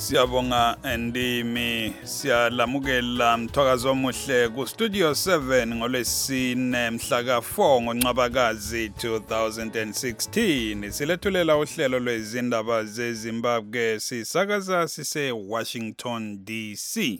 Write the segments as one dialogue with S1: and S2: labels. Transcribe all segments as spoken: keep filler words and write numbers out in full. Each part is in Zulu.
S1: Siyabonga Ndimi, siyalamukela Mthwakazi omuhle ku Studio seven ngolwesine mhla ka four ngoNcwabakazi two thousand sixteen. Silethulela uhlelo lwezindaba zeZimbabwe sisakaza sise Washington D C.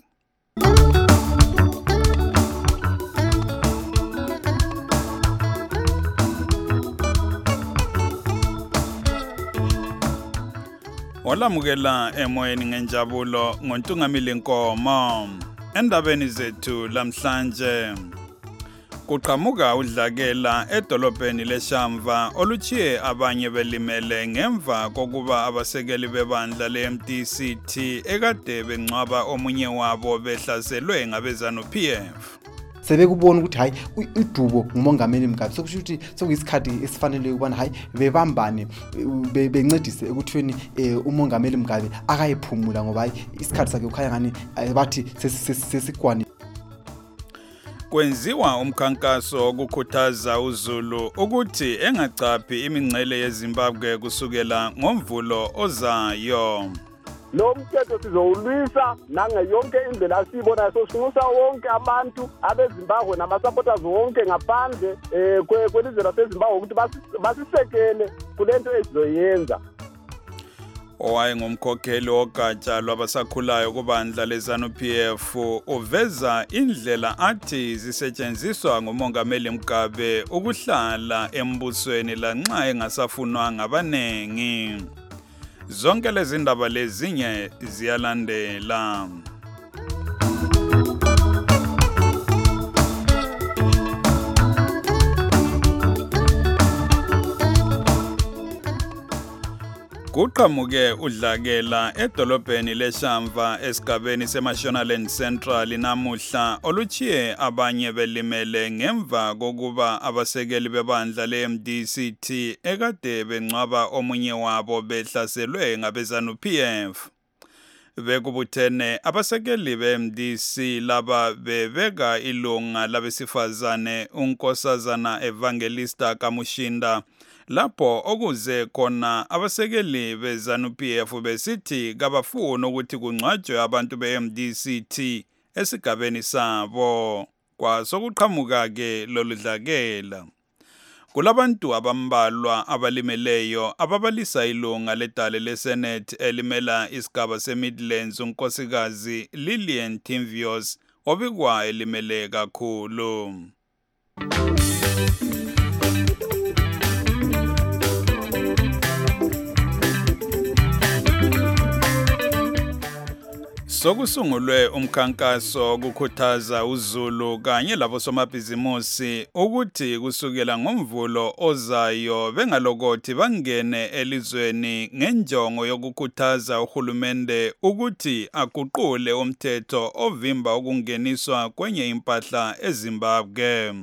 S1: Olamukela emoyeni ngenjabulo ngontungamili Nkomo. Endabeni zethu lamhlanje kuqhamuka udlakela edolobheni leShamva oluchiye abanye belimele ngemva kokuba abasekeli bebandla le-M D C T ekade bengcwaba omunye wabo behlaselwe ngabezanu P F.
S2: Sebekubona ukuthi hayi idubo ngumongameli Mugabe sokusho ukuthi sokuyisikhathi esifanele ukubona hayi bebambane bencedise ekuthweni umongameli Mugabe akayiphumula ngoba hayi isikhathi sakhe ukhaya ngani bathi sesigwani.
S1: Kwenziwa umkhankaso ukukhuthaza uZulu ukuthi engacaphi imingcele yeZimbabwe kusukela ngomvulo ozayo.
S3: Lo mthetho sizowulwisa nange yonke indlela asibona sosinxusa wonke abantu abeZimbabwe namasupporters wonke ngaphandle kwelizwe laseZimbabwe ukuthi basisekele kulento esizoyenza.
S1: Owaye ngumkhokheli wogatsha lwabasakhulayo kubandla leZanu P F uveza indlela athi zisetshenziswa ngumongameli Mugabe ukuhlala embusweni lanxa engasafunwa ngabanengi. Zonke lezi ndaba lezinye ziyalandela. Kuqhamuke udlakela edolobheni leShamva esigabeni seMashonaland Central namuhla oluchiye abanye belimele ngemva kokuba abasekeli bebandla le-M D C T ekade bengcwaba omunye wabo behlaselwe ngabezanu P F. Bekubuthene abasekeli be-M D C laba bebeka ilunga labesifazane uNkosazana Evangelista Kamushinda lapho okuze khona abasekeli bezanu P F besithi kabafuni ukuthi kungcwatshwe abantu be-M D C T esigabeni sabo. Kwasokuqhamuka ke loludlakela kulabantu abambalwa abalimeleyo ababalisa ilunga ledale leSenate elimela isigaba seMidlands unkosikazi Lillian Timvios obikwa elimele kakhulu. Sokusungulwe umkhankaso ukukhuthaza uZulu kanye labo somabhizimusi ukuthi kusukela ngomvulo ozayo bengalokothi bangene elizweni ngenjongo yokukhuthaza uhulumende ukuthi aguqule umthetho ovimba ukungeniswa kwenye impahla eZimbabwe.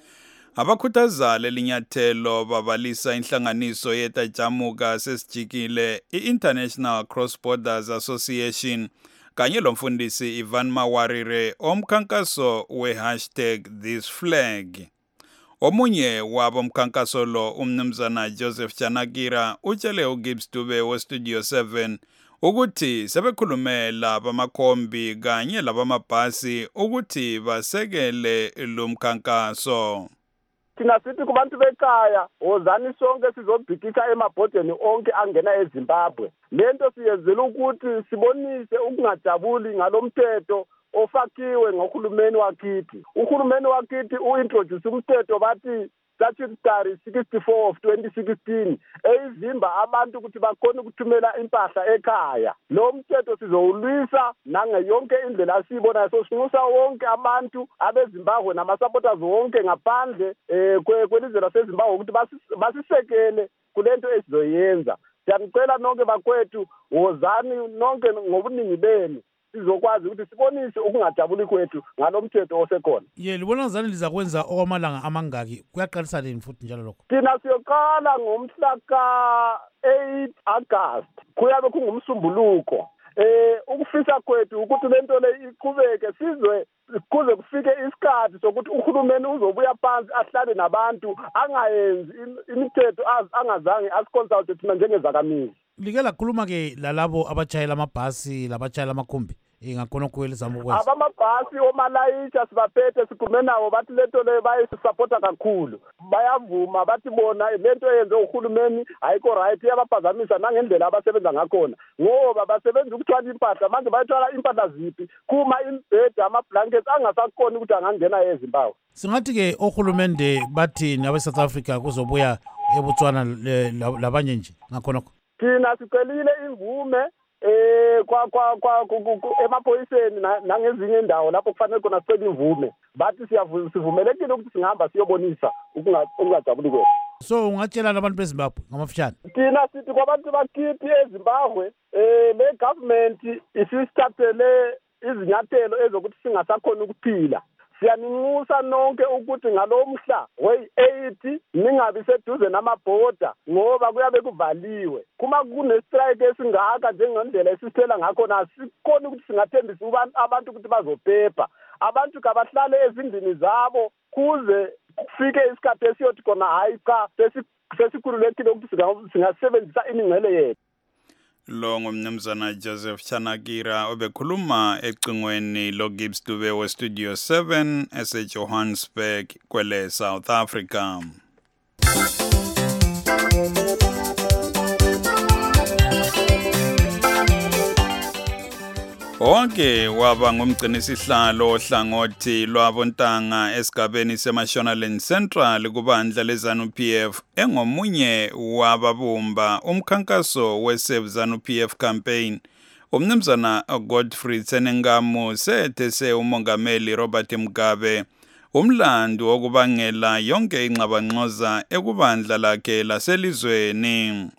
S1: Abakhuthaza lelinyathelo babalisa inhlanganiso yetajamuka sesijikile i-International Cross Borders Association kanye lomfundisi Ivan Mawarire omkhankaso we hashtag this flag. Omunye wabo mkhankaso lo umnumzana Joseph Chanakira utshele uGibbs Dube we Studio seven ukuthi sebekhulumela bamakhombi kanye labamabhasi ukuthi basekele lo mkhankaso.
S3: Thina sithi kubantu bekhaya wozani sonke sizobhikisha emabhodeni onke angena eZimbabwe. Lento siyezela ukuthi sibonise ukungajabuli ngalomthetho ofakiwe ngohulumeni wakithi. Uhulumeni wakithi uintroduce umthetho bathi Statutory sixty-four of twenty sixteen eyivimba abantu ukuthi bakhona ukuthumela impahla ekhaya. Lo mthetho sizowulwisa nange yonke indlela asibona sosinxusa wonke abantu abeZimbabwe namasupporters wonke ngaphandle kwelizwe laseZimbabwe ukuthi basisekele kulento esizoyenza. Siyanicela nonke bakwethu wozani nonke ngobuningi benu sizokwazi ukuthi sibonise ukungajabuli kwethu ngalomthetho osekhona.
S4: Ye libona zani lizakwenza okwamalanga amangaki kuyaqalisa nini futhi njalo lokho?
S3: Thina siyoqala ngomhla ka eight August kuyabe kungumsumbuluko. Eh ukufisa kwethu ukuthi lento le iqhubeke sizwe kuze kufike isikhathi sokuthi uhulumeni uzobuya phansi ahlale nabantu angayenzi imithetho angazange asiconsult thina njengezakamisi.
S4: like lakhuluma-ke lalabo abashayela amabhasi labashayela amakhumbi ngakhonokho elizama ukwenza
S3: abamabhasi omalayitsha sibaphethe sikhulume nabo bathi lento leyo bayisupporta kakhulu bayavuma bathi bona lento eyenze uhulumeni ayikho right iyabaphazamisa nangendlela abasebenza ngakhona ngoba basebenza ukuthwala impahla manje bayithwala impahla ziphi kuma imbhedi ama-blankets angasakhoni ukuthi angangena eZimbabwe.
S4: Singathi-ke ohulumende bathini abe-South Africa kuzobuya eBotswana labanye nje ngakhonokho?
S3: Thina sicelile imvume eh kwa kwa kwa emaphoyiseni nangezinye indawo lapho kufanele khona sicela imvume bathi sivumelekile ukuthi singahamba siyobonisa ukungajabuli kwethu.
S4: So ungatshela abantu beZimbabwe ngamafishane?
S3: Thina sithi kwabantu bakithi eZimbabwe eh le government isisithathele izinyathelo ezokuthi singasakhona ukuphila. Siyaninxusa nonke ukuthi ngalomhla wey-eight ningabi seduze namabhoda ngoba kuyabe kuvaliwe. Kuma kune-strike esingaka njengendlela esisithela ngakho asikhona ukuthi singathembisa abantu ukuthi bazophepha. Abantu kabahlale ezindlini zabo kuze kufike isikhathi esiyothi khona hayi cha sesikhululekile ukuthi singasebenzisa imingcele yethu.
S1: Lo ngumnumzana Joseph Chanakira obekhuluma ecingweni lo Gibbs Dube we Studio seven ese Johannesburg kwele South Africa. Onke waba ngumgcinisihlalo ohlangothi lwabontanga esigabeni seMashonaland Central kubandla leZanu-P F engomunye wababumba umkhankaso we-Save ZANU-P F campaign. Umnumzana Godfrey Tsenengamu sethese umongameli Robert Mugabe umlando wokubangela yonke inxabanxoza ekubandla lakhe laselizweni.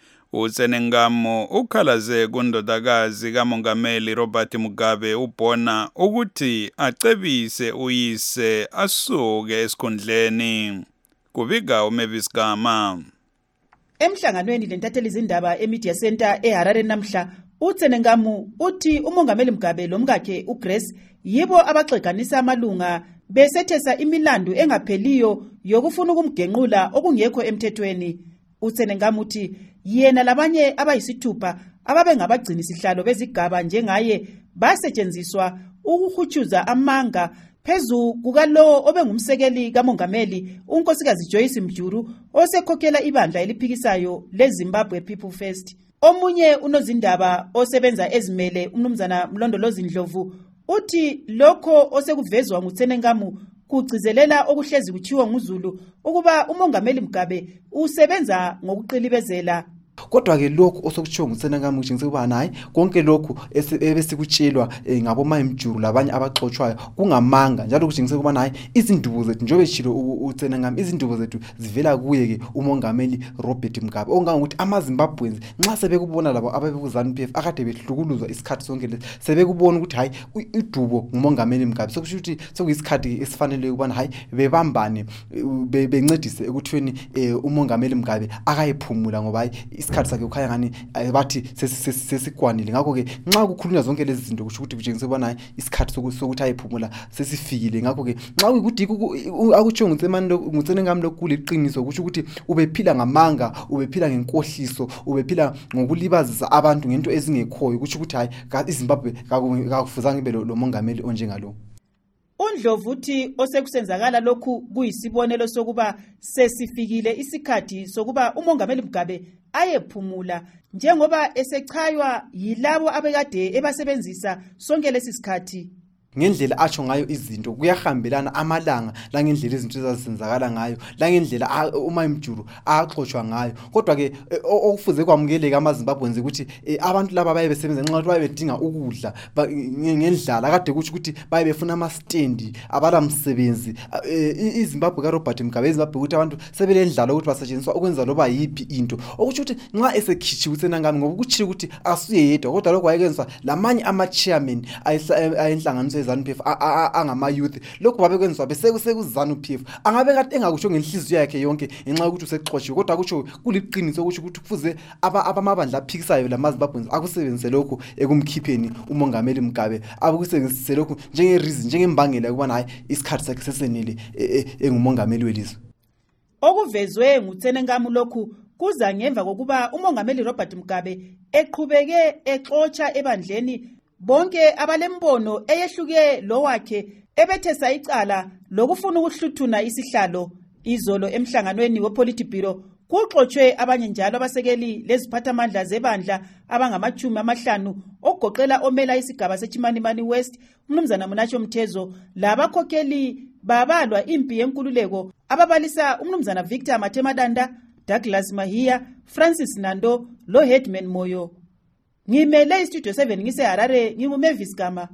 S1: uTsenengamu ukhalaze kundodakazi kamongameli Robert Mugabe ubona ukuthi acebise uyise asuke esikhundleni. Kubika uMavis Gama.
S5: Emhlanganweni lentatheli izindaba eMedia Center eHarare namhla uTsenengamu uthi umongameli Mugabe lomkakhe uGrace yibo abaxeganisa amalunga besethesa imilando engapheliyo yokufuna ukumgenqula okungekho emthethweni. uTsenengamu uthi yena labanye abayisithupha ababe ngabagcina isihlalo bezigaba njengaye basetshenziswa ukuhutshuza amanga phezu kukalo obengumsekeli kamongameli unkosikazi Joyce Mjuru osekhokhela ibandla eliphikisayo leZimbabwe People First. Omunye unozindaba osebenza ezimele umnumzana Mlondolozi Ndlovu uthi lokho osekuvezwa nguTsenengamu kugcizelela okuhlezi kuchiwa nguZulu ukuba umongameli Mugabe usebenza ngokuqilibezela.
S2: Kodwa ke lokho osokutshiwo nguTsenengamu kutshengisa ukuba hayi konke lokho ebesikutshelwa ngabo mayimjuru labanye abaxoxwayo kungamanga njalo kutshengisa ukuba hayi izindubo zethu njobe tshilo uTsenengamu izindubo zethu zivela kuye ke umongameli Robert Mugabe onganga ukuthi amaZimbabweans nxa sebekubona labo ababekuzanu-P F akade behlukuluzwa isikhathi sonke lesi sebekubona ukuthi hayi idubo ngumongameli Mugabe sokusho ukuthi sokuyisikhathi esifanele ukuba hayi bebambane bencedise ekuthweni umongameli Mugabe akayiphumula ngoba hayi isikhathi sakhe ukhaya ngani bathi sesikwanile ngakho ke nxa kukhulunywa zonke lezi zinto kusho ukuthi kutshengisa ubona hayi isikhathi sokuthi ayiphumula sesifikile ngakho ke nxa ukuthi akutsho nguTsenengamu lokuliqiniso kusho ukuthi ubephila ngamanga ubephila ngenkohliso ubephila ngokulibazisa abantu ngento ezingekhoyo kusho ukuthi hayi iZimbabwe kakufuzanga ibe lo mongameli onjengalo.
S5: uNdlovu uthi osekusenzakala lokhu kuyisibonelo sokuba sesifikile isikhathi sokuba umongameli Mugabe ayephumula njengoba esechaywa yilabo abekade ebasebenzisa sonke lesi sikhathi.
S2: Ngendlela atsho ngayo izinto kuyahambelana amalanga la ngendlela izinto ezazisenzakala ngayo la ngendlela umayimjuru axoxwa ngayo. Kodwa ke okufuze kwamukeleka amaZimbabweans ukuthi abantu laba baye besebenza nxa baye bedinga ukudla ngendlala kade kuthi ukuthi baye befuna ama stand abala msebenzi iZimbabwe ka Robert Mugabe iZimbabwe ukuthi abantu sebelendlala ukuthi basetshenziswa ukwenza loba yipi into okusho ukuthi nxa esekhichi uTsenengamu ngoba kuthi ukuthi asuye yedwa kodwa lokho wayekenza lamanye ama chairman ayenhlanganiso ZANU-P F angama youth lokho babekwenziwa besekusekuku ZANU-P F angabe kade engakusho ngenhliziyo yakhe yonke ngenxa ukuthi usexoxiwe kodwa kutsho kuliqiniso ukuthi ukuthi kufuze abamabandla aphikisayo lamaZimbabweans akusebenzise lokho ekumkhipheni umongameli Mugabe akusebenzise lokho njenge reason njengembangela ukuba hayi isikhathi sakhe sesenele engumongameli welizwe.
S5: Okuvezwe nguTsenengamu lokhu kuza ngemva kokuba umongameli Robert Mugabe eqhubeke exotsha ebandleni bonke abalembono eyehluke lo wakhe ebethesa icala lokufuna ukuhluthuna isihlalo. Izolo emhlanganweni wePolitburo kuxoxwe abanye njalo abasekeli leziphathamandla zebandla abangamachumi amahlanu okugoqela omela isigaba seChimanimani West umnumzana Munatsho Mthezo labakhokheli babalwa impi yenkululeko ababalisa umnumzana Victor Mathemadanda, Douglas Mahia, Francis Nando lo Headman Moyo. Ngimele iStudio seven ngise Harare, nginguMavis Gama.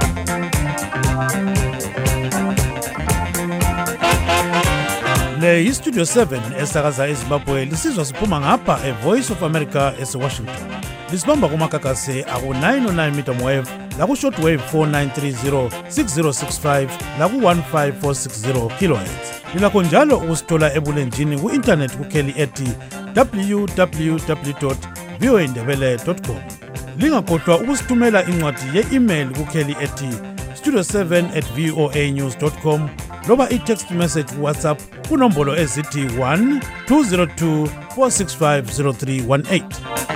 S4: Le iStudio seven esakaza eZimbabwe lisizwa siphuma ngapha eVoice of America eWashington. Lisibamba kumakakase aku nine oh nine meter wave laku shortwave four nine three zero six zero six five laku one five four six zero kilohertz. Lilakho njalo ukusithola ebulenjini ku internet kukheli ethi w w w dot voa ndebele dot com. Lingakhohlwa ukusithumela incwadi ye-email kukheli ethi studio seven at voa news dot com loba i-text message ku WhatsApp kunombolo ezithi one two zero two four six five zero three one eight.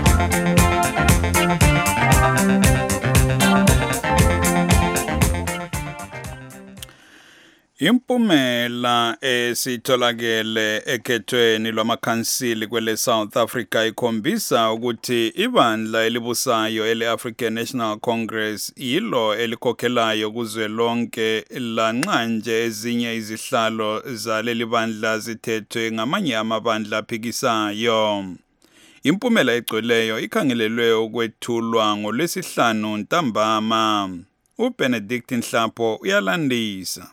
S1: Impumela esitholakele ekhethweni lwamakhansili kwele South Africa ikhombisa ukuthi ibandla elibusayo ele-African National Congress yilo elikhokhelayo kuzwelonke lanxa nje ezinye izihlalo zaleli bandla zithethwe ngamanye amabandla aphikisayo. Impumela egcweleyo ikhangelelwe ukwethulwa ngolwesihlanu ntambama. uBenedict Nhlapho uyalandisa.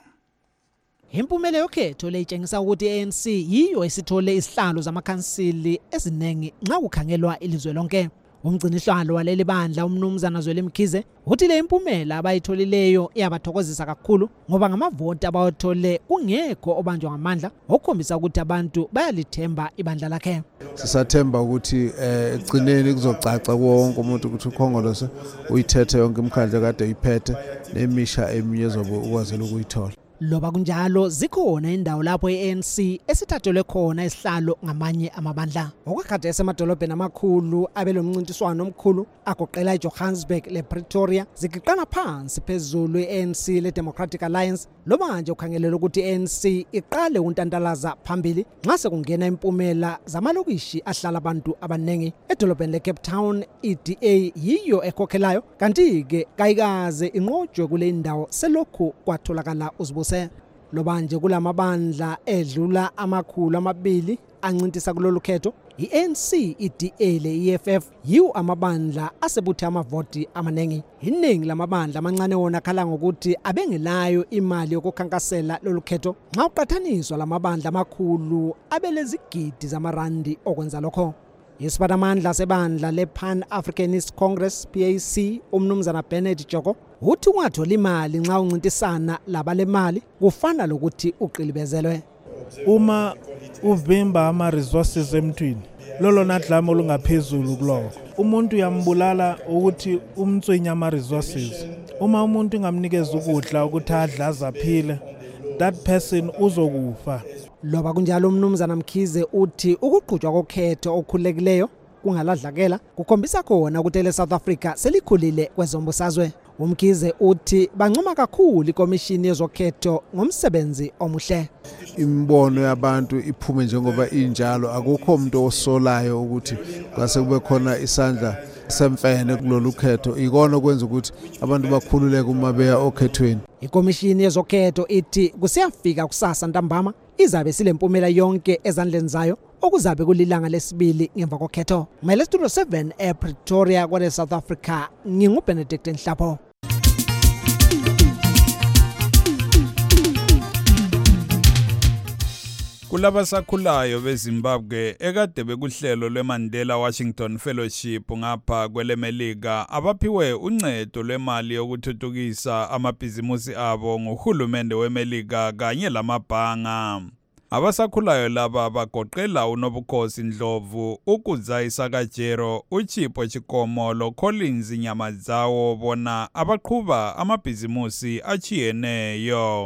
S6: Impumela yokhetho leyitshengisa ukuthi i-A N C yiyo esithole isihlalo zamakhansili eziningi nxa kukhangelwa ilizwe lonke. Umgcinisihlalo waleli bandla umnumzana Zweli Mkhize uthi le impumela abayitholileyo iyabathokozisa kakhulu ngoba ngamavoti abawathole kungekho obanjwa ngamandla okukhombisa ukuthi abantu bayalithemba ibandla lakhe.
S7: Sisathemba ukuthi egcineni kuzocaca wonke umuntu ukuthi ukhongolose uyithethe yonke imikhandla kade uyiphethe nemisha eminye zobe ukwazela ukuyithola.
S6: Loba kunjalo zikhona indawo lapho i-A N C esithathelwe khona isihlalo ngamanye amabandla. Okwakade esemadolobheni amakhulu abelomncintiswano omkhulu agoqela iJohannesburg lePretoria zigiqana phansi phezulu i-A N C leDemocratic Alliance loba manje ukhangelela ukuthi i-A N C iqale untantalaza phambili nxa sekungena impumela zamalokishi ahlala abantu abanengi. Edolobheni leCape Town i-D A yiyo ekhokhelayo kanti ke kayikaze inqotshwe kule indawo selokhu kwatholakala uzibusa loba nje kulamabandla edlula amakhulu amabili ancintisa kulolu khetho. I-A N C, i-D A le-E F F yiwo amabandla asebuthe amavoti amaningi. Iningi lamabandla amancane wona khala ngokuthi abengelayo imali yokukhankasela lolu khetho nxa uqathaniswa lamabandla amakhulu abelezigidi zamarandi okwenza lokho. Isiphathamandla sebandla le-Pan Africanist Congress P A C umnumzana Bernard Joko uthi ungathola imali nxa uncintisana labalemali kufana lokuthi uqilibezelwe.
S8: Uma uvimba ama-resources emntwini lolo nadlamo olungaphezulu kuloko umuntu uyambulala ukuthi umtswinya ama-resources. Uma umuntu ungamnikeza ukudla ukuthi adla azaphile that person uzokufa.
S6: Loba kunjalo umnumzana Mkhize uthi ukuqhutshwa kokhetho okukhulekileyo kungaladlakela kukhombisa khona ukuthi le South Africa selikhulile kwezombusazwe. Umkhize uthi bancoma kakhulu ikomishini yezokhetho ngomsebenzi omuhle.
S7: Imbono yabantu iphume njengoba injalo akukho umuntu osolayo ukuthi kwase kube khona isandla semfene kulolu khetho ikona okwenza ukuthi abantu bakhululeke uma beya okhethweni.
S6: Ikomishini yezokhetho ithi kusiyafika kusasa ntambama izabe silempumela yonke ezandleni zayo okuzabe kulilanga lesibili ngemva kokhetho. Mele Studio seven ePretoria kwa South Africa nginguBenedict Nhlapho.
S1: Kulaba sakhulayo beZimbabwe ekade bekuhlelo lweMandela Washington Fellowship ngapha kwelemelika abaphiwe uncedo lwemali yokuthuthukisa amabhizimusi abo ngohulumende weMelika kanye lamabhanga. Abasakhulayo laba bagoqela uNobukhosi Ndlovu, uKuzai Sakajero, uChipho Chikomo lo Collins Nyamadzawo bona abaqhuba amabhizimusi achiyeneyo.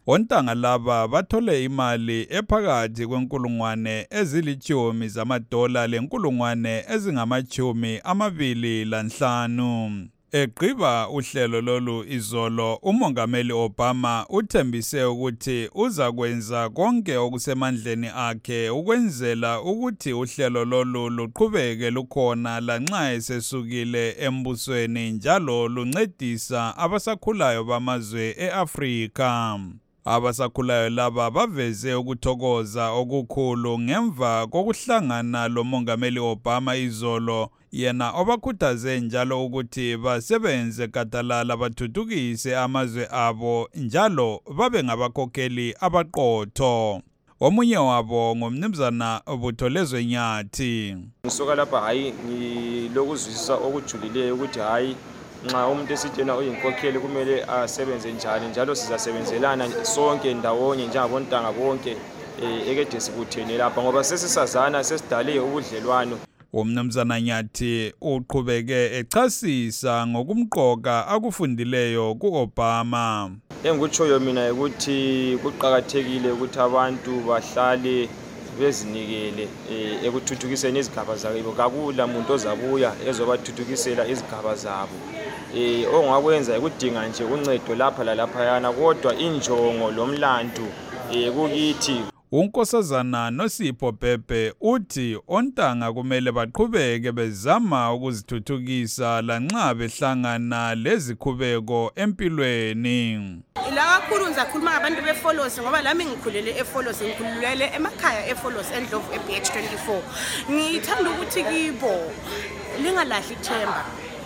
S1: Ontanga laba bathole imali ephakathi kwenkulungwane ezilitshumi zamadola lenkulungwane ezingamachumi amabili lanhlanu. Egqiba uhlelo lolu izolo, uMongameli Obama uthembise ukuthi uza kwenza konke okusemandleni akhe ukwenzela ukuthi uhlelo lolu luqhubeke lukhona lanxa esesukile embusweni njalo luncedisa abasakhulayo bamazwe eAfrika. Abasakhulayo laba baveze ukuthokoza okukhulu ngemva kokuhlangana loMongameli Obama izolo, yena obakhuthaze njalo ukuthi basebenze gadalala bathuthukise amazwe abo njalo babe ngabakhokheli abaqotho. Omunye wabo ngumnumzana Butholezwe Nyathi.
S9: Ngisuka lapha hayi ngilokuzwisisa okujulileyo ukuthi hayi nxa umuntu esitshena uyinkokheli kumele asebenze njani njalo sizasebenzelana sonke ndawonye njengabontanga bonke ekade sibuthene lapha ngoba sesisazana sesidale ubudlelwano.
S1: Umnumzana Nyathi uqhubeke echasisa ngokumqoka akufundileyo ku-Obama.
S9: Engikutshoyo mina ukuthi kuqakathekile ukuthi abantu bahlale bezinikele ekuthuthukiseni izigaba zabo. Kakula muntu ozabuya ezobathuthukisela izigaba zabo. Eh ongakwenza ukudinga nje uncedo lapha lalapha yana kodwa injongo lomlandu ekukithi.
S1: Unkosazana Nosipho Bhebhe uthi ontanga kumele baqhubeke bezama ukuzithuthukisa lanxa behlangana lezikhubeko empilweni.
S10: La kakhulu ngizakhuluma ngabantu beFolosi ngoba lami ngikhulele eFolosi, ngikhululele emakhaya eFolosi eNdlovu eB H twenty-four. Ngithanda ukuthi kibo lingalahli ithemba.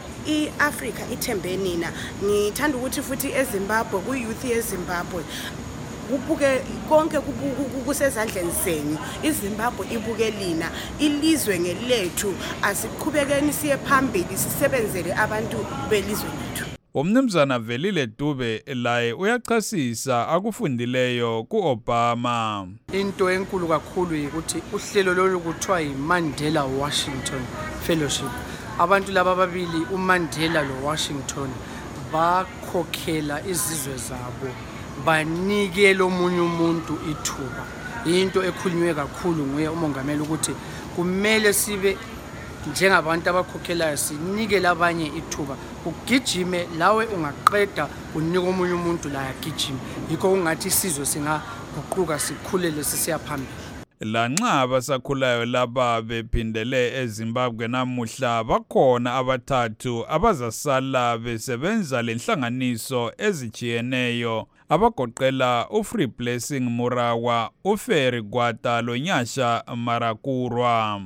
S10: iAfrika ithembe nina. Ngithanda ukuthi futhi eZimbabwe ku-youth yeZimbabwe kubuke konke kusezandleni zenu. iZimbabwe ibuke lina, ilizwe ngelethu, asiqhubekeni siye phambili sisebenzele abantu belizwe lethu.
S1: Umnumzana Velile Dube laye uyachasisa akufundileyo ku-Obama.
S11: Into enkulu kakhulu ukuthi uhlelo lolu kuthiwa yiMandela Washington Fellowship. Abantu laba babili uMandela loWashington bakhokhela izizwe zabo, banikele omunye umuntu ithuba. Into ekhulunywe kakhulu nguye uMongameli ukuthi kumele sibe njengabantu abakhokhelayo sinike labanye ithuba. Ugijime lawe ungaqeda unika omunye umuntu la yagijima. Yikho ungathi isizwe singaguquka sikhulele sisiya phambili.
S1: Lanxa abasakhulayo laba bephindele eZimbabwe namuhla bakhona abathathu abazasala besebenza lenhlanganiso ezijiyeneyo abagoqela uFree Blessing Murawa, uFerry Gwata loNyasha Marakurwa.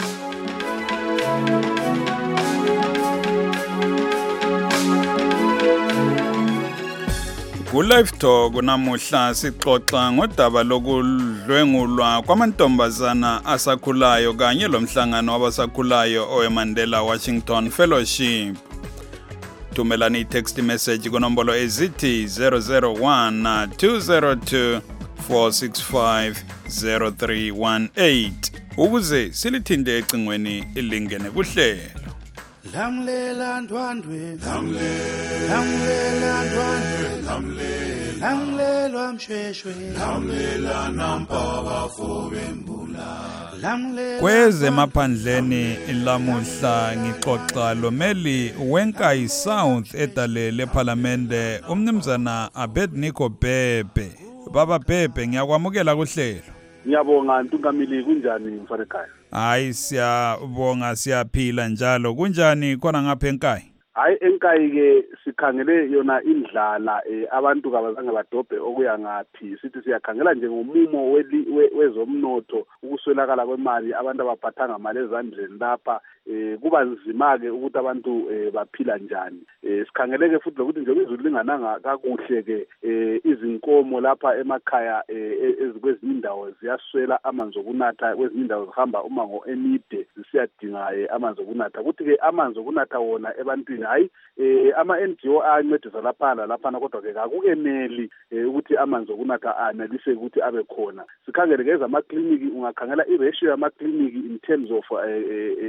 S1: Ku-Live Talk namuhla sixoxa ngodaba lokudlwengulwa kwamantombazana asakhulayo kanye lomhlangano wabasakhulayo oweMandela Washington Fellowship. Thumelani i-text message kunombolo ezithi zero zero one two zero two four six five zero three one eight ukuze silithinde ecingweni ilingene kuhlelo.
S12: Lamlela ndwandwe lamlela ndwandwe lamlela mshweshwe lamlela nampaba fobembula.
S1: Kwezemaphandleni lamuhla ngixoxa lomeli wenkayi South edalele eParliamente umnumzana Abednego Bhebhe. Baba Bhebhe, ngiyakwamukela kuhlelo.
S3: Ngiyabonga Ntungamili, kunjani mfana ekhaya?
S1: Hayi siyabonga, siyaphila njalo. Kunjani khona ngapha eNkayi?
S3: Hayi eNkayi ke sikhangele yona indlala abantu kabazange badobhe okuya ngathi. Sithi siyakhangela nje ngomumo wezomnotho, ukuswelakala kwemali, abantu abaphathanga imali ezandleni lapha. Eh kuba nzima ke ukuthi abantu baphila njani. Eh sikhangeleke futhi ukuthi nje izulu lingananga kakuhle ke izinkomo lapha emakhaya ezikwezinye indawo ziyaswela amanzi okunatha, kwezinye indawo zihamba umango emide zisiyadinga amanzi okunatha. Kuthi ke amanzi okunatha wona ebantwini hayi ama N G O ayancedisa lapha lapha kodwa ke akukeneli ukuthi amanzi okunatha anelise ukuthi abe khona. Sikhangele ke ezama clinic, ungakhangela i ratio yama clinic in terms of lokho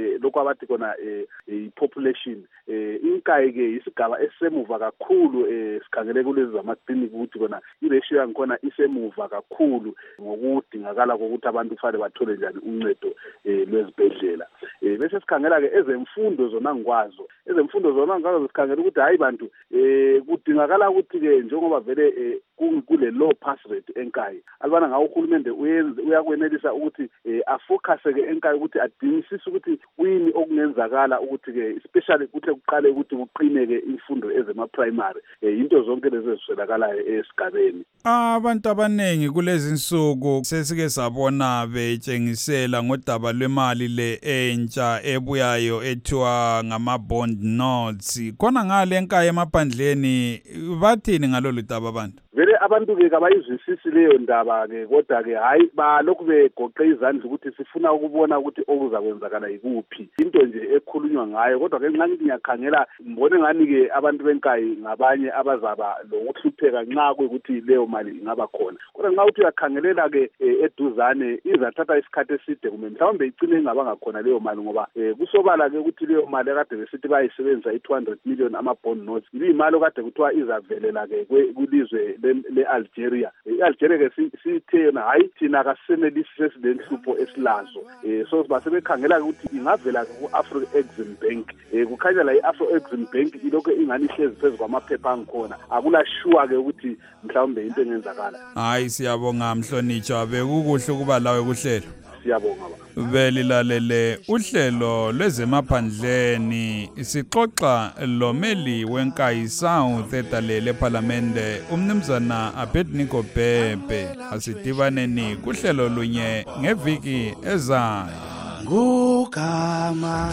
S3: njengoba bathi khona i-population inkayi ke isigaba esisemuva kakhulu sikhangele kulezi zamakliniki ukuthi khona i-ratio yangikhona isemuva kakhulu ngokudingakala kokuthi abantu kufanele bathole njani uncedo lwezibhedlela. Bese sikhangela ke ezemfundo zona ngikwazo ezemfundo zona ngikwazo sikhangela ukuthi hayi bantu kudingakala ukuthi ke njengoba vele kule low pass rate enkayi alibana ngawo uhulumende uyakwenelisa ukuthi afocus ke enkayi ukuthi adingisise ukuthi kuyini okungenzakala ukuthi ke especially kuthi kuqale ukuthi kuqine ke imfundo ezema primary into zonke lezi eziswelakalayo esigabeni.
S1: Abantu abanengi kulezi insuku sesike sabona betshengisela ngodaba lwemali le entsha ebuyayo ethiwa ngama bond notes khona ngale enkayi emaphandleni bathini ngalolu daba abantu?
S3: Vele abantu ke kabayizwisisi leyo ndaba ke kodwa ke hayi balokhu begoqe izandla ukuthi sifuna ukubona ukuthi okuzakwenzakala ikuphi into nje ekhulunywa ngayo kodwa ke nxa ngithi ngiyakhangela ngibone ngani ke abantu benkayi ngabanye abazaba lokuhlupheka nxa kuyikuthi leyo mali ingaba khona kodwa nxa uthi uyakhangelela ke eduzane izathatha isikhathi eside kumbe mhlawumbe icine ingabanga khona leyo mali ngoba kusobala ke ukuthi leyo mali akade besithi bayisebenzisa i-two hundred million ama bond notes imali okade kuthiwa izavelela ke kulizwe le-Algeria. I-Algeria ke sithe na hayi thina kasenelisi sesilenhlupho esilazo. So basebekhangela ukuthi ingavela ku-Afro-Exim Bank. Kukhanya la i-Afro-Exim Bank ilokho ingani ihlezi phezu kwamaphepha angikhona. Akula sure ke ukuthi mhlawumbe into engenzakala.
S1: Hayi siyabonga mhlonitshwa bekukuhle ukuba lawe kuhlelo.
S3: Siyabonga ba.
S1: Belilalele uhlelo lwezemaphandleni sixoxa lomeli wenkayi South edalele eParliamente umnumzana Abednego Bhebhe asidibaneni kuhlelo lunye ngeviki ezayo.
S12: Ngugama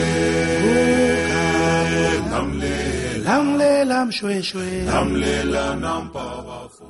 S12: Ngamle Ngamle lamshweshwe Ngamlela nampabafu.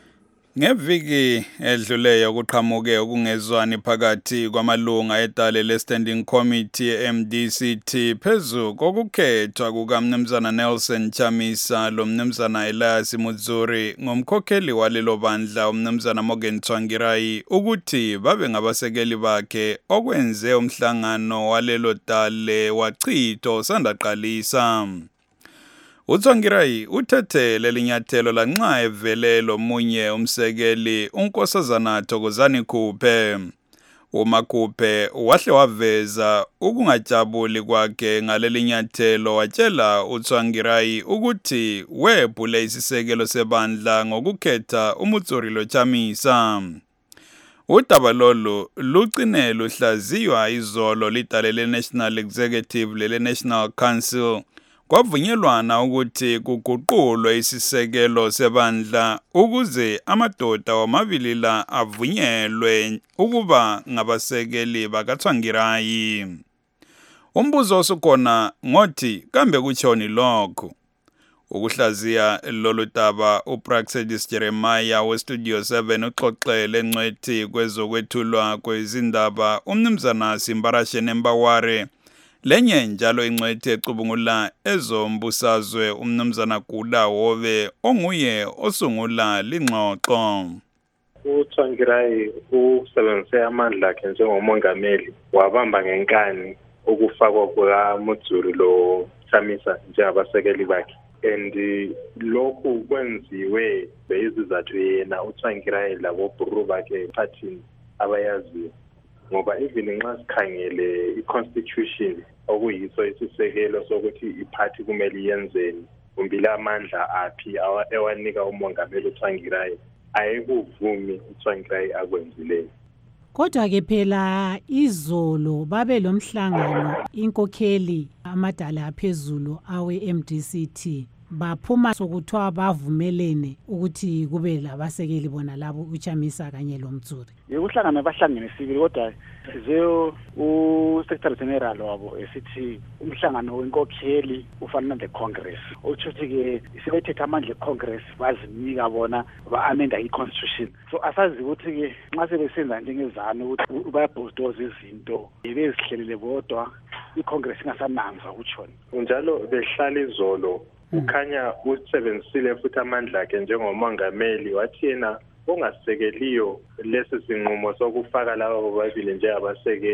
S1: Ngeviki edluleyo kuqhamuke ukungezwani phakathi kwamalunga edale le-Standing Committee e-M D C T phezu kokukhethwa kukaMnumzana Nelson Chamisa lomnumzana Elias Mutsuri ngomkhokheli walelo bandla umnumzana Morgan Tsvangirai ukuthi babe ngabasekeli bakhe okwenze umhlangano walelo dale wachitho sandaqalisa. uTsvangirai uthethele linyathelo lanxa evelelo munye umsekeli unkosazana Thokozani Khuphe. uMakhuphe wahle waveza ukungajabuli kwakhe ngalelinyathelo watshela uTsvangirai ukuthi wephule isisekelo sebandla ngokukhetha uMutsuri loChamisa. Udaba lolu lucine luhlaziywa izolo lidale le-National Executive lele-National Council kwavunyelwana ukuthi kuguqulwe isisekelo sebandla ukuze amadoda wamabili la avunyelwe ukuba ngabasekeli bakaTsvangirai. Umbuzo osukhona ngothi kambe kutshoni lokho? Ukuhlaziya lolu daba uPraxedis Jeremiah weStudio seven uxoxele ngcwethi kwezokwethulwa kwezindaba umnumzana Simbarashe Mbaware lenye njalo ingcwethi ecubungula ezombusazwe umnumzana Gula Hobe onguye osungula lingxoxo.
S13: uTsvangirai usebenzise amandla akhe njengomongameli wabamba ngenkani ukufakwa kukaMutsuri lo Chamisa njengabasekeli bakhe and lokhu kwenziwe bezizathu yena uTsvangirai labo bhuru bakhe ephathini abayaziyo ngoba even nxa sikhangele i-constitution okuyiso isisekelo sokuthi iphathi kumele yenzeni umbila amandla aphi ewanika umongameli uTsvangirai ayekuvumi uTsvangirai akwenzileyo.
S14: Kodwa ke phela izolo babe lomhlangano inkokheli amadala aphezulu awe-M D C T baphuma sokuthiwa bavumelene ukuthi kube labasekeli bona labo uChamisa kanye loMutsuri.
S15: Yekuhlangana bahlangene sibili kodwa size u-Secretary General wabo esithi umhlangano wenkokheli ufana ne Congress. Uthi ke sebethetha amandla eCongress bazinika bona ba-amenda i-Constitution. So asazi ukuthi ke nxa sebesenza njengezana ukuthi bayabhustoza izinto bezihlelele bodwa i-Congress ingasananzwa utshoni.
S13: Njalo behlala izolo ukhanya usebenzisile futhi amandla akhe njengomongameli wathi yena ongasekeliyo lesi sinqumo sokufaka labo babili njengabasekeli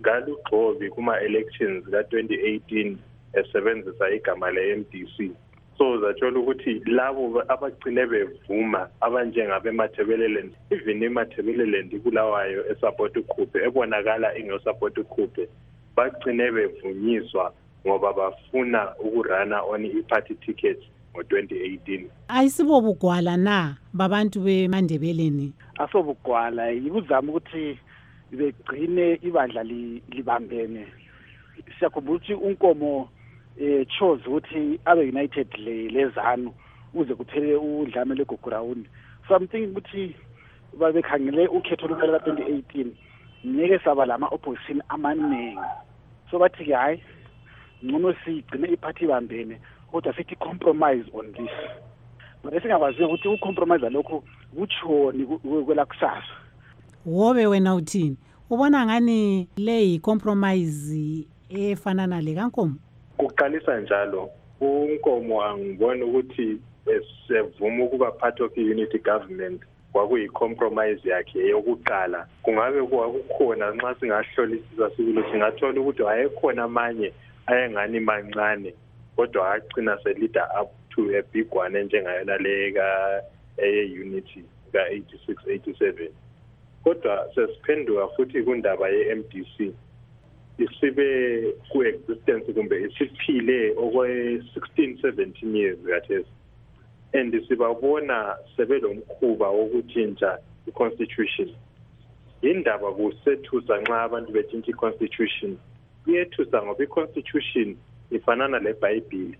S13: ngalugxobi kuma-elections ka-twenty eighteen esebenzisa igama le-M D C. So zathola ukuthi labo abagcine bevuma abanjengabeMathebeleland, even eMathebeleland kulawayo esupport uKhuphe ebonakala ingosupport uKhuphe, bagcine bevunyiswa ngoba bafuna ukurana on i-party ticket ngo-twenty eighteen.
S14: Ayisibobugwala na babantu beMandebeleni?
S15: Asobugwala yikuzama ukuthi begcine ibandla libambene. Siyakhumbula ukuthi uNkomo eh chose ukuthi abe united le lezanu uze kuphele udlame leGugurawundi. So I'm thinking ukuthi babekhangele ukhetho luphela ka twenty eighteen ngeke saba lama opposition amaningi. So bathi ke hayi ngcono sigcine iparty bambene kodwa sithi compromise on this. Manje singabazi ukuthi ucompromise lokho kuchoni kwela kusasa.
S14: Wobe wena uthini? Ubona ngani le compromise efana nale kaNkomo?
S13: Kuqalisa njalo uNkomo angibona ukuthi esevuma ukuba part of i-unity government kwakuyi compromise yakhe yokuqala. Kungabe kwakukhona nxa singahlolisisa sikulo singathola ukuthi ayekhona amanye ayengani mancane kodwa agcina se leader up to a big one njengayona le ka unity ka eighty-six eighty-seven. Kodwa sesiphenduka futhi kundaba ye-M D C. Isibe ku-existence kumbe isiphile okwe sixteen seventeen years kathesi, and sibabona sebelomkhuba wokutshintsha i-constitution. Indaba kusethusa nxa abantu betshintsha i-constitution, kuyethusa ngoba i-constitution ifanana leBhayibhili.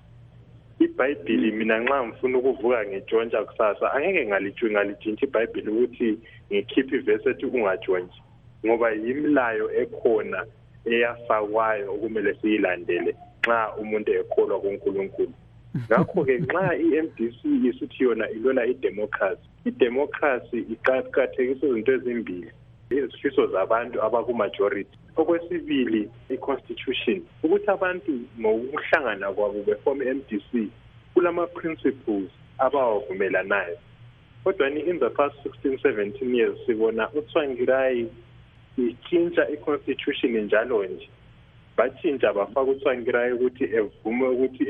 S13: IBhayibhili mina nxa ngifuna ukuvuka ngitshontsha kusasa angeke ngalijintsha iBhayibhili ukuthi ngikhiphe ivesi ethi ungatshontsha, ngoba yimilayo ekhona eyafakwayo okumele siyilandele nxa umuntu ekholwa kuNkulunkulu. Ngakho-ke nxa i-M D C isithi yona ilwela idemocracy, idemocracy iqakathekisa izinto ezimbili: izifiso zabantu abaku-majority, okwesibili i-constitution, ukuthi abantu ngokuhlangana kwabo beform i-M D C kulama-principles abawavumelanayo. Kodwa in the past sixteen seventeen years sibona uTsvangirai itshintsha i-constitution njalo nje. Batshintsha bafaka uTsvangirai ukuthi evume ukuthi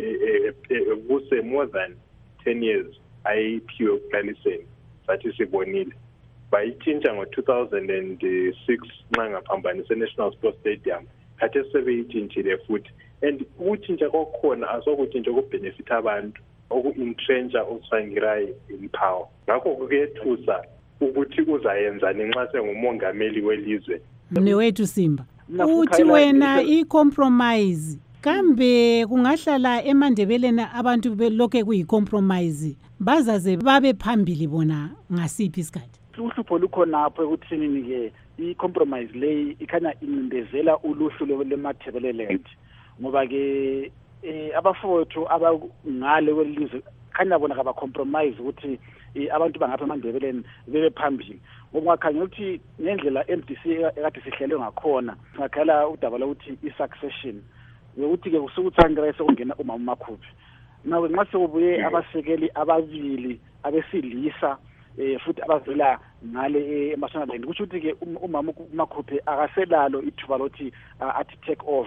S13: ebuse more than ten years ayiphiwe ukuqaliseni. Sathi sibonile bayitshintsha ngo-two thousand six nxa ngaphambanisa e-National Sports Stadium, khathesi sebeyitshintshile futhi. And ukutshintsha kwakhona asokutshintsha okubenefitha abantu, oku-entrencha uTsvangirai in power. Ngakho kuyethusa ukuthi uzayenzani nxa sengumongameli welizwe.
S14: Mnewethu Simba, uthi wena i-compromise kambe kungahlala eMandebeleni abantu belokhe kuyi-compromise bazaze babe phambili bona ngasiphi isikhathi?
S15: Uhlupho lukhonapho ekuthini ke i-compromise leyi ikhanya incindezela uluhlu lweMathebeleland, ngoba ke abafowethu abangale kwelizwe khanya bona kaba compromise ukuthi abantu bangapha eMandebeleni bebe phambili. Ngoba ngakhanya ukuthi ngendlela M D C ekade sihlelwe ngakhona ngakhala udaba lokuthi i-succession ukuthi ke kusukuTsvangirai sekungena uMama Makhuphe. Nawe nxa sekubuye abasekeli ababili abesilisa eh futhi abavela ngale eMasonaleni, kusho ukuthi ke uMama Makhuphe akaselalo ithuba lothi athi take over.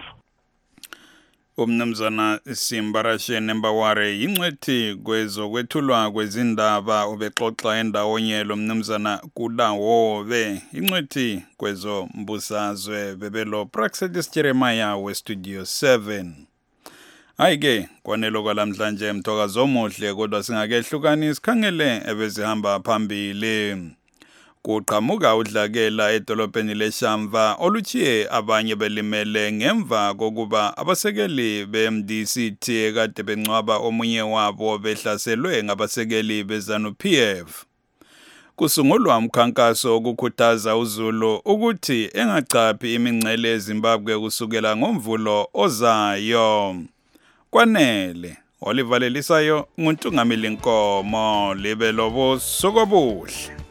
S1: Umnumzana Simba Rashene Mbaware ingcwethi kwezokwethulwa kwezindaba ubexoxa endawonye lo mnumzana Kulawobe, ingcwethi kwezo mbusazwe bebelo Praxedis Jeremiah we Studio seven. Ayike kwanelo kwalamhlanje mthokazo omuhle kodwa singakehlukani sikhangele ebezihamba phambili. Kuqhamuka udlakela edolobheni leShamva oluchiye abanye belimele ngemva kokuba abasekeli be-M D C T kade bencwaba omunye wabo behlaselwe ngabasekeli beZanu-P F. Kusungulwa umkhankaso okukhuthaza uZulu ukuthi engachaphi imingcele eZimbabwe kusukela ngomvulo ozayo. Kwanele Oliver Lelisayo nguNtungamili Nkomo libe lobo sokobuhle.